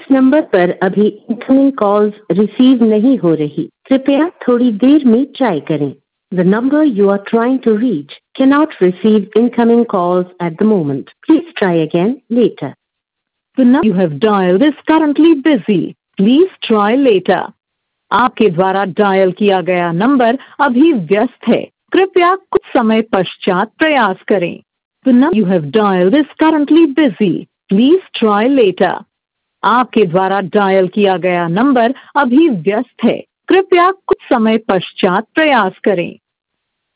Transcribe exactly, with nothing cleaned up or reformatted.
Number पर अभी incoming calls receive नहीं हो रही, कृपया थोड़ी देर में ट्राई करें। The number you are trying to reach cannot receive incoming calls at the moment. Please try again later. The number you have dialed is currently busy. Please try later. आपके द्वारा dial किया गया number अभी व्यस्त है, कृपया कुछ समय पश्चात प्रयास करें। The number you have dialed is currently busy. Please try later. आपके द्वारा डायल किया गया नंबर अभी व्यस्त है, कृपया कुछ समय पश्चात प्रयास करें।